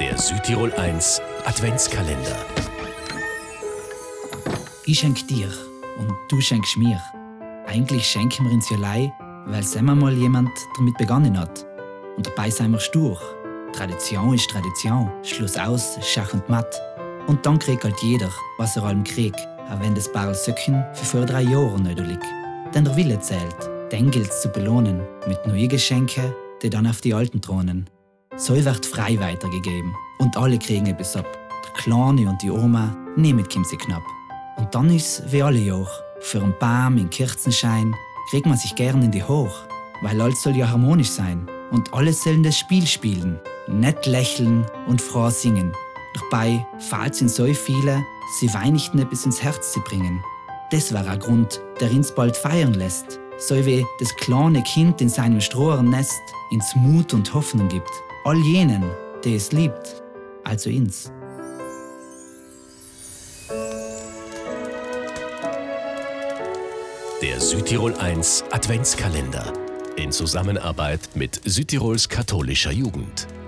Der Südtirol 1 Adventskalender. Ich schenk dir und du schenkst mir. Eigentlich schenken wir uns ja lei, weil selber mal jemand damit begonnen hat. Und dabei sind wir stur. Tradition ist Tradition, Schluss aus, Schach und Matt. Und dann kriegt halt jeder, was er allem kriegt, auch wenn das Barrel Söcken für vor 3 Jahren nicht liegt. Denn der Wille zählt, den gilt's zu belohnen, mit neuen Geschenken, die dann auf die alten thronen. So wird frei weitergegeben und alle kriegen etwas ab. Der Kleine und die Oma nehmen sie knapp. Und dann ist wie alle Jahr, für einen Baum in Kerzenschein, kriegt man sich gern in die Hoch, weil alles soll ja harmonisch sein und alle sollen das Spiel spielen, nett lächeln und froh singen. Dabei fehlt es in so viele, sie Weihnachten etwas ins Herz zu bringen. Das war ein Grund, der uns bald feiern lässt, so wie das kleine Kind in seinem Strohrennest ins Mut und Hoffnung gibt. All jenen, die es liebt, also ins. Der Südtirol 1 Adventskalender in Zusammenarbeit mit Südtirols katholischer Jugend.